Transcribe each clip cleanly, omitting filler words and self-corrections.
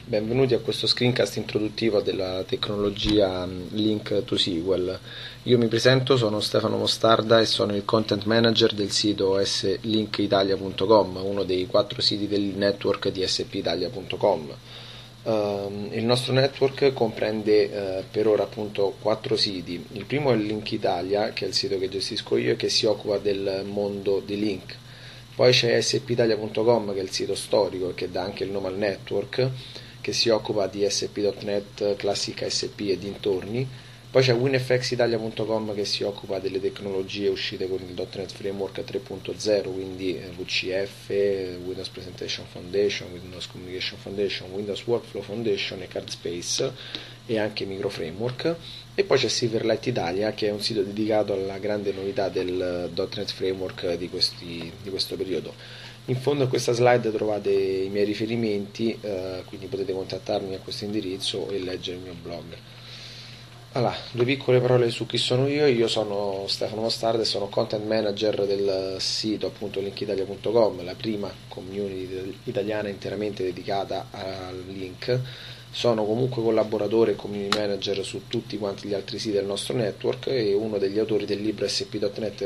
benvenuti a questo screencast introduttivo della tecnologia Link to SQL. Io mi presento, sono Stefano Mostarda e sono il content manager del sito slinkitalia.com, uno dei 4 siti del network di spitalia.com. Il nostro network comprende per ora appunto 4 siti. Il primo è Link Italia, che è il sito che gestisco io e che si occupa del mondo di link. Poi c'è spitalia.com, che è il sito storico e che dà anche il nome al network, che si occupa di ASP.NET, classica ASP e dintorni. Poi c'è winfxitalia.com, che si occupa delle tecnologie uscite con il .NET Framework 3.0, quindi VCF, Windows Presentation Foundation, Windows Communication Foundation, Windows Workflow Foundation e CardSpace e anche MicroFramework. E poi c'è Silverlight Italia, che è un sito dedicato alla grande novità del .NET Framework di questo periodo. In fondo a questa slide trovate i miei riferimenti, quindi potete contattarmi a questo indirizzo e leggere il mio blog. Allora, 2 piccole parole su chi sono io. Io sono Stefano Mostarda e sono content manager del sito appunto linkitalia.com, la prima community italiana interamente dedicata al link. Sono comunque collaboratore e community manager su tutti quanti gli altri siti del nostro network e uno degli autori del libro SP.NET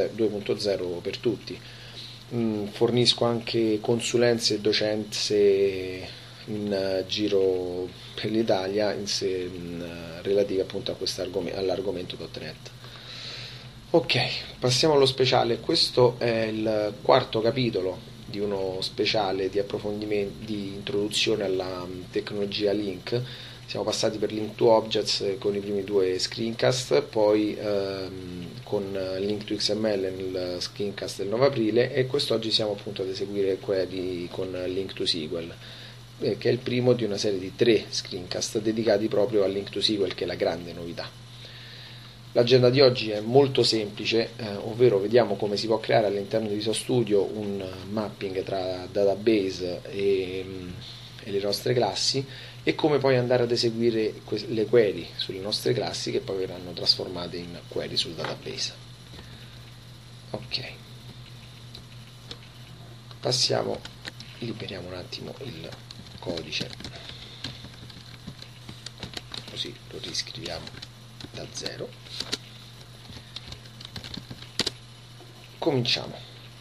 2.0 per tutti. Fornisco anche consulenze e docenze in giro per l'Italia relative appunto all'argomento .NET. Ok, passiamo allo speciale. Questo è il 4º capitolo di uno speciale di approfondimento, di introduzione alla tecnologia Link. Siamo passati per Link to Objects con i primi 2 screencast, poi con Link to XML nel screencast del 9 aprile e quest'oggi siamo appunto ad eseguire query con Link to SQL, che è il primo di una serie di 3 screencast dedicati proprio a Link to SQL, che è la grande novità. L'agenda di oggi è molto semplice, ovvero vediamo come si può creare all'interno di Visual Studio un mapping tra database e le nostre classi e come poi andare ad eseguire le query sulle nostre classi che poi verranno trasformate in query sul database. Ok, passiamo, liberiamo un attimo il codice, così lo riscriviamo da zero. Cominciamo.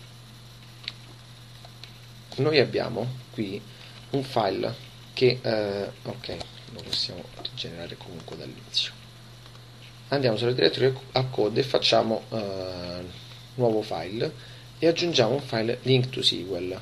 Noi abbiamo qui un file che ok, lo possiamo rigenerare comunque dall'inizio. Andiamo sulla direttoria a code e facciamo nuovo file e aggiungiamo un file link to SQL.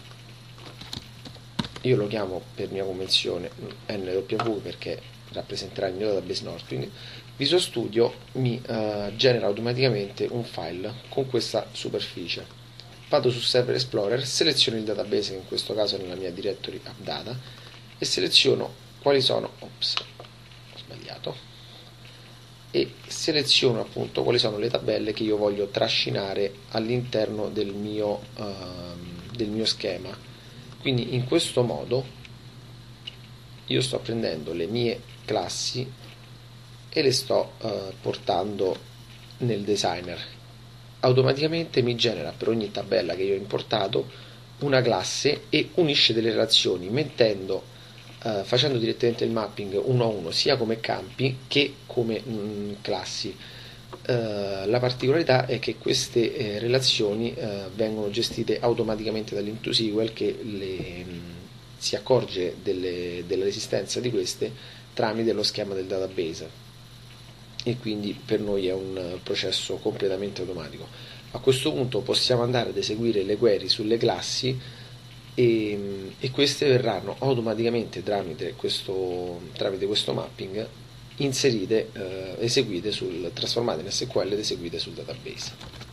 Io lo chiamo per mia convenzione NW perché rappresenterà il mio database North. Quindi Visual Studio mi genera automaticamente un file con questa superficie. Vado su Server Explorer, seleziono il database, che in questo caso è nella mia directory AppData, e seleziono quali sono, ho sbagliato, e seleziono appunto quali sono le tabelle che io voglio trascinare all'interno del mio schema. Quindi in questo modo io sto prendendo le mie classi e le sto portando nel designer. Automaticamente mi genera per ogni tabella che io ho importato una classe e unisce delle relazioni, facendo direttamente il mapping 1 a 1 sia come campi che come classi. La particolarità è che queste relazioni vengono gestite automaticamente dall'Link2SQL, che si accorge dell'esistenza di queste tramite lo schema del database, e quindi per noi è un processo completamente automatico. A questo punto possiamo andare ad eseguire le query sulle classi e queste verranno automaticamente tramite questo mapping eseguite trasformate in SQL ed eseguite sul database.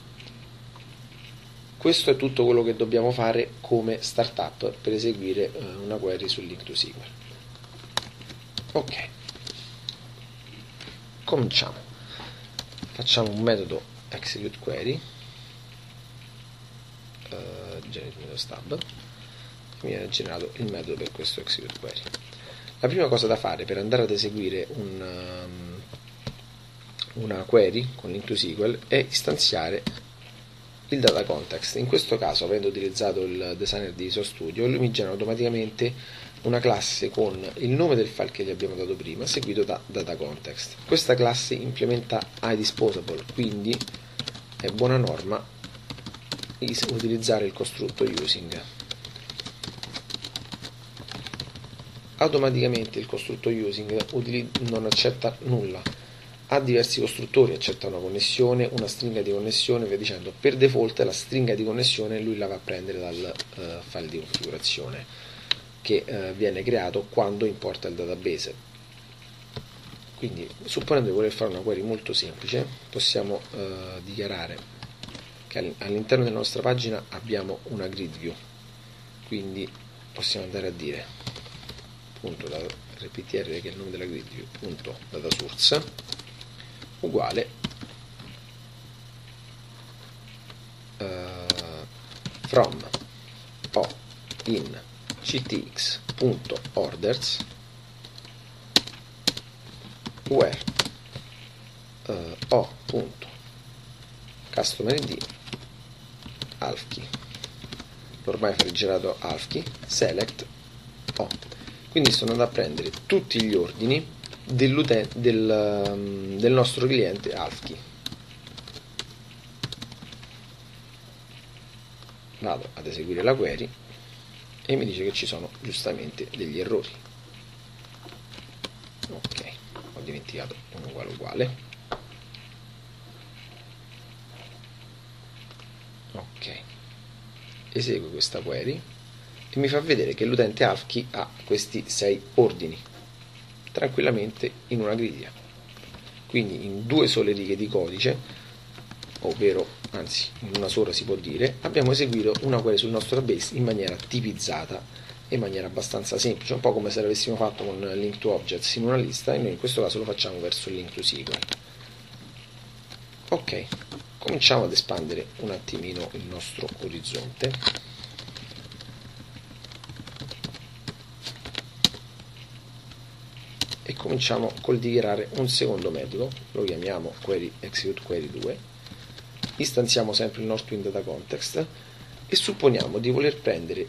Questo è tutto quello che dobbiamo fare come startup per eseguire una query su Link to SQL. Ok, cominciamo. Facciamo un metodo execute query, generate metodo stub, mi viene generato il metodo per questo execute query. La prima cosa da fare per andare ad eseguire una query con Link to SQL è istanziare il data context. In questo caso, avendo utilizzato il designer di Visual Studio, lui mi genera automaticamente una classe con il nome del file che gli abbiamo dato prima, seguito da dataContext. Questa classe implementa iDisposable, quindi è buona norma utilizzare il costrutto using. Automaticamente il costrutto using non accetta nulla, ha diversi costruttori, accetta una connessione, una stringa di connessione, via dicendo. Per default la stringa di connessione lui la va a prendere dal file di configurazione che viene creato quando importa il database. Quindi, supponendo di voler fare una query molto semplice, possiamo dichiarare che all'interno della nostra pagina abbiamo una grid view, quindi possiamo andare a dire punto rptr, che è il nome della grid view, punto datasource uguale from o in ctx.orders where o.customer id alfkey, l'ormai famigerato alfkey select o. Quindi sto andando a prendere tutti gli ordini del nostro cliente alfkey. Vado ad eseguire la query e mi dice che ci sono giustamente degli errori. Ok, ho dimenticato un uguale. Ok, eseguo questa query e mi fa vedere che l'utente alfkey ha questi 6 ordini tranquillamente in una griglia, quindi in 2 sole righe di codice, ovvero anzi in una sola si può dire, abbiamo eseguito una query sul nostro database in maniera tipizzata e in maniera abbastanza semplice, un po' come se l'avessimo fatto con link to objects in una lista, e noi in questo caso lo facciamo verso il link to SQL. Ok, cominciamo ad espandere un attimino il nostro orizzonte. E cominciamo col dichiarare un secondo metodo, lo chiamiamo query execute query 2, istanziamo sempre il nostro in data context e supponiamo di voler prendere,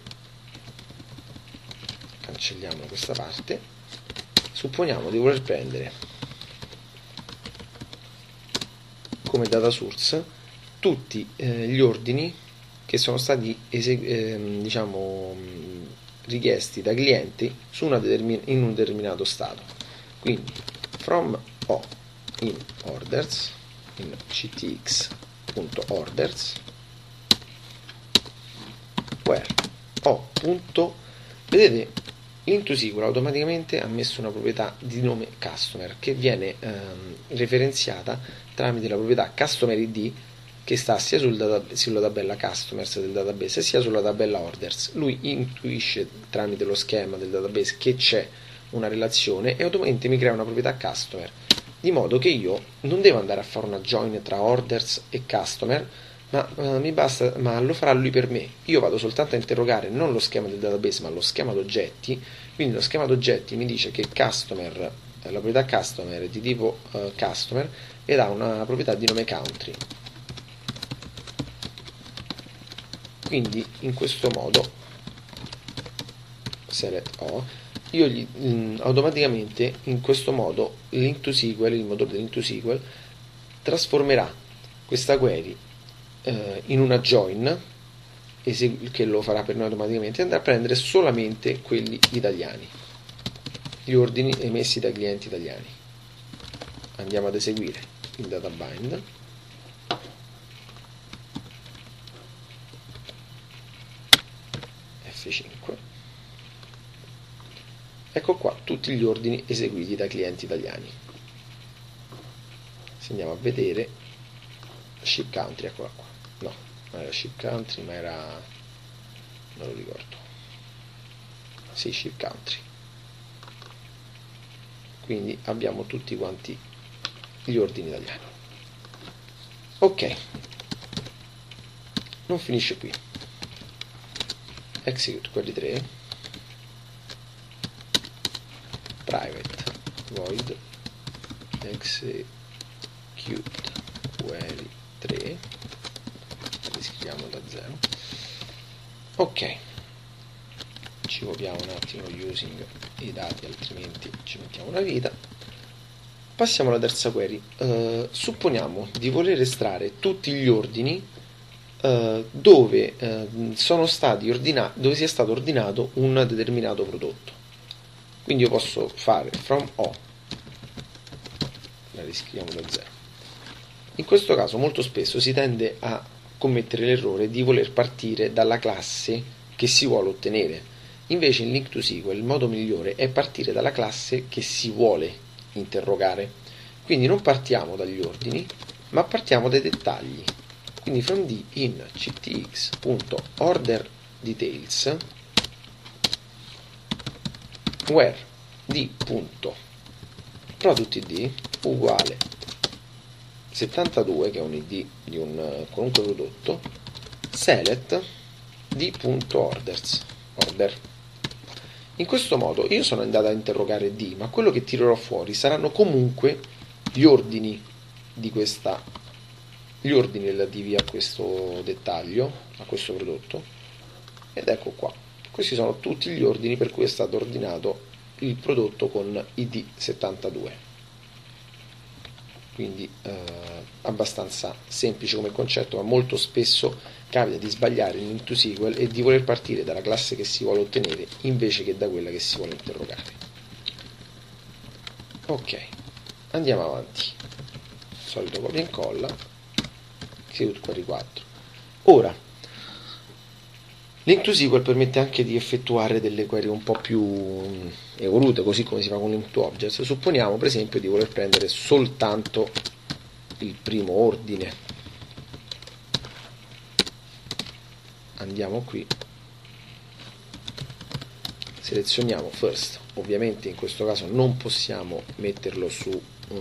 cancelliamo questa parte, supponiamo di voler prendere come data source tutti gli ordini che sono stati richiesti da clienti su in un determinato stato. Quindi from o in orders in ctx.orders where o. Vedete, l'Intusql automaticamente ha messo una proprietà di nome customer che viene referenziata tramite la proprietà customer id che sta sia sulla tabella customers del database sia sulla tabella orders. Lui intuisce tramite lo schema del database che c'è una relazione e automaticamente mi crea una proprietà customer, di modo che io non devo andare a fare una join tra orders e customer, ma lo farà lui per me. Io vado soltanto a interrogare non lo schema del database ma lo schema d'oggetti, quindi lo schema d'oggetti mi dice che customer, la proprietà customer è di tipo customer ed ha una proprietà di nome country. Quindi in questo modo select o io automaticamente in questo modo l'Intusql, il motore dell'Intusql trasformerà questa query in una join che lo farà per noi automaticamente e andrà a prendere solamente quelli italiani, gli ordini emessi dai clienti italiani. Andiamo ad eseguire il data bind. F5. Ecco qua tutti gli ordini eseguiti da clienti italiani. Se andiamo a vedere ship country, eccola qua. No, non era ship country, ma era, non lo ricordo. Sì, ship country. Quindi abbiamo tutti quanti gli ordini italiani. Ok, non finisce qui. Execute query 3, private void execute query 3, riscriviamo da 0. Ok, ci copiamo un attimo using i dati, altrimenti ci mettiamo una vita. Passiamo alla terza query. Supponiamo di voler estrarre tutti gli ordini dove sono stati dove sia stato ordinato un determinato prodotto. Quindi io posso fare from O, la riscriviamo da 0. In questo caso molto spesso si tende a commettere l'errore di voler partire dalla classe che si vuole ottenere. Invece in Link to SQL il modo migliore è partire dalla classe che si vuole interrogare. Quindi non partiamo dagli ordini, ma partiamo dai dettagli. Quindi from D in ctx.orderDetails where d.productID uguale 72, che è un id di un qualunque prodotto, select d.orders order. In questo modo io sono andato a interrogare D, ma quello che tirerò fuori saranno comunque gli ordini gli ordini relativi a questo dettaglio, a questo prodotto, ed ecco qua. Questi sono tutti gli ordini per cui è stato ordinato il prodotto con id 72. Quindi abbastanza semplice come concetto, ma molto spesso capita di sbagliare in Link to SQL e di voler partire dalla classe che si vuole ottenere invece che da quella che si vuole interrogare. Ok, andiamo avanti. Solito copia e incolla, execute query 4. Ora, Link to SQL permette anche di effettuare delle query un po' più evolute, così come si fa con Link to Objects. Supponiamo per esempio di voler prendere soltanto il primo ordine. Andiamo qui, selezioniamo first. Ovviamente in questo caso non possiamo metterlo su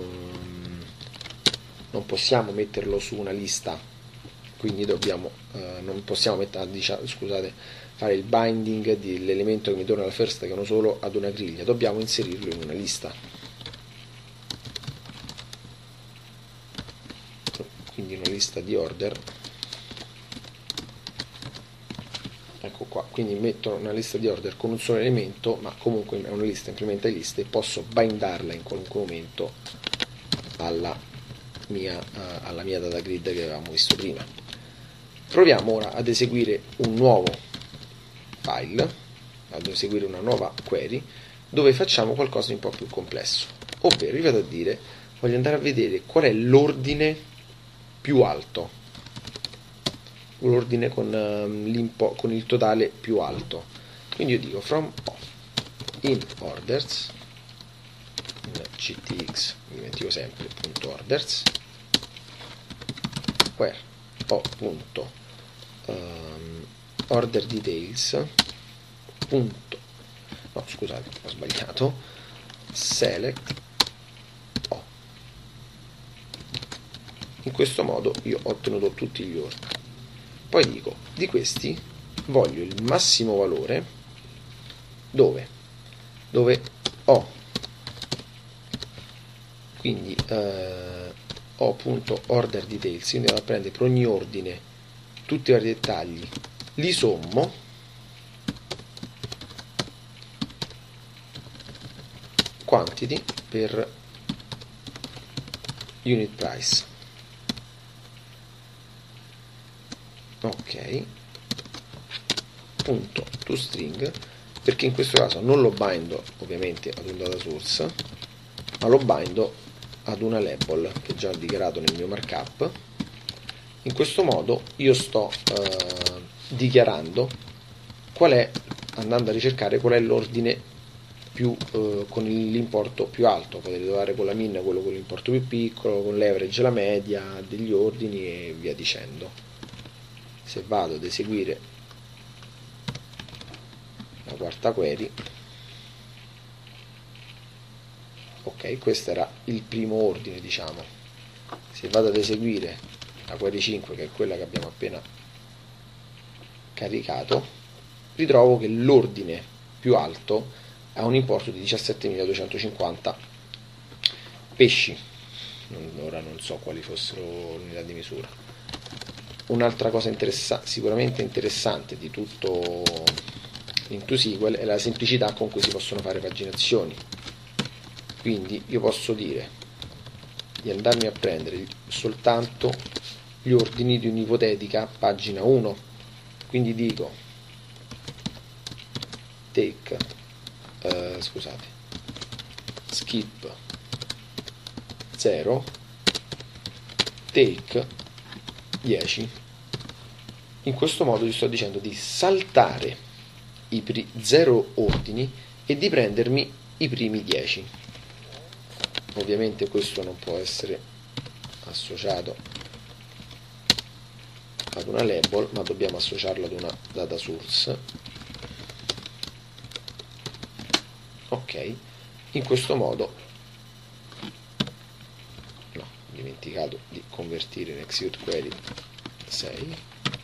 una lista, quindi non possiamo fare il binding dell'elemento che mi torna dalla first, che è uno solo, ad una griglia, dobbiamo inserirlo in una lista. Quindi una lista di order, ecco qua, quindi metto una lista di order con un solo elemento, ma comunque è una lista, implementa liste, e posso bindarla in qualunque momento alla mia data grid che avevamo visto prima. Proviamo ora ad eseguire un nuovo file, ad eseguire una nuova query dove facciamo qualcosa di un po' più complesso, ovvero io vado a dire voglio andare a vedere qual è l'ordine più alto, l'ordine con il totale più alto. Quindi io dico from O in orders, in ctx, mi dimentico sempre, .orders, where O.order details no, scusate, ho sbagliato, select O. In questo modo io ho ottenuto tutti gli ordini. Poi dico, di questi voglio il massimo valore dove ho, quindi O.order details, quindi vado a prendere per ogni ordine tutti i vari dettagli, li sommo, quantity per unit price. Ok, punto toString, perché in questo caso non lo bindo ovviamente ad un data source, ma lo bindo ad una label che già ho dichiarato nel mio markup. In questo modo io sto dichiarando andando a ricercare qual è l'ordine più con l'importo più alto. Potete trovare con la min quello con l'importo più piccolo, con l'average la media degli ordini e via dicendo. Se vado ad eseguire la quarta query, ok, questo era il primo ordine, diciamo. Se vado ad eseguire la query 5, che è quella che abbiamo appena caricato, ritrovo che l'ordine più alto ha un importo di 17.250 pesci. Ora non so quali fossero l'unità di misura. Un'altra cosa sicuramente interessante di tutto Link to SQL è la semplicità con cui si possono fare paginazioni. Quindi io posso dire di andarmi a prendere soltanto gli ordini di un'ipotetica pagina 1. Quindi dico take skip 0 take 10. In questo modo gli sto dicendo di saltare i 0 ordini e di prendermi i primi 10. Ovviamente questo non può essere associato ad una label, ma dobbiamo associarlo ad una data source. Ok, in questo modo ho dimenticato di convertire in execute query 6.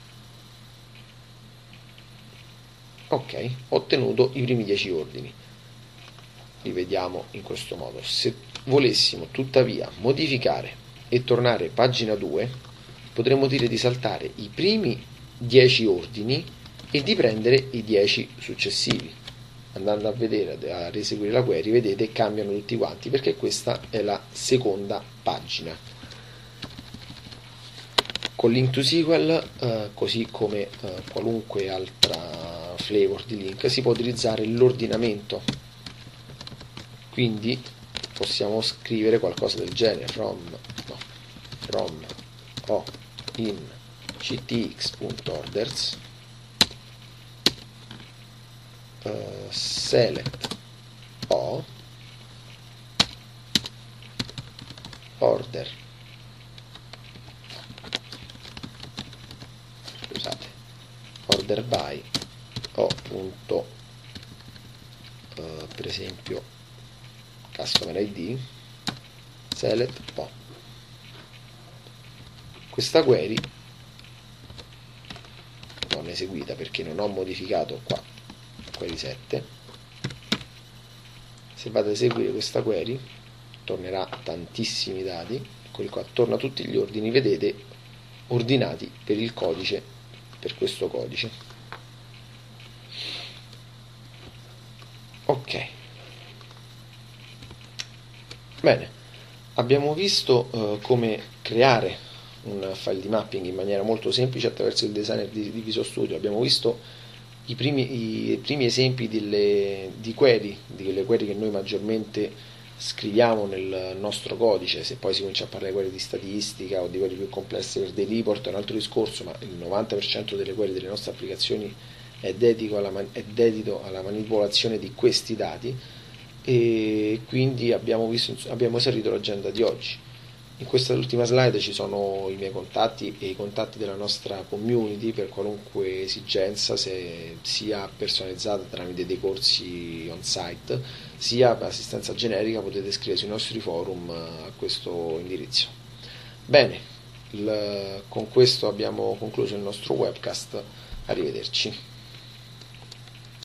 Ok, ho ottenuto i primi 10 ordini. Li vediamo in questo modo. Se volessimo tuttavia modificare e tornare pagina 2, potremmo dire di saltare i primi 10 ordini e di prendere i 10 successivi. Andando a vedere, a riseguire la query, vedete cambiano tutti quanti perché questa è la seconda pagina. Con Link to SQL, così come qualunque altra flavor di link, si può utilizzare l'ordinamento. Quindi possiamo scrivere qualcosa del genere from o in ctx.orders select o order order by o punto per esempio customer id select o. Questa query non eseguita perché non ho modificato qua query 7. Se vado ad eseguire questa query tornerà tantissimi dati, eccoli qua, torna tutti gli ordini, vedete, ordinati per il codice, per questo codice. Ok, bene, abbiamo visto come creare un file di mapping in maniera molto semplice attraverso il designer di Visual Studio. Abbiamo visto i primi esempi di query, di quelle query che noi maggiormente scriviamo nel nostro codice. Se poi si comincia a parlare di query di statistica o di query più complesse per dei report è un altro discorso, ma il 90% delle query delle nostre applicazioni è dedito alla manipolazione di questi dati, e quindi abbiamo esaurito l'agenda di oggi. In questa ultima slide ci sono i miei contatti e i contatti della nostra community per qualunque esigenza, sia personalizzata tramite dei corsi on site, sia per assistenza generica. Potete scrivere sui nostri forum a questo indirizzo. Bene, con questo abbiamo concluso il nostro webcast. Arrivederci.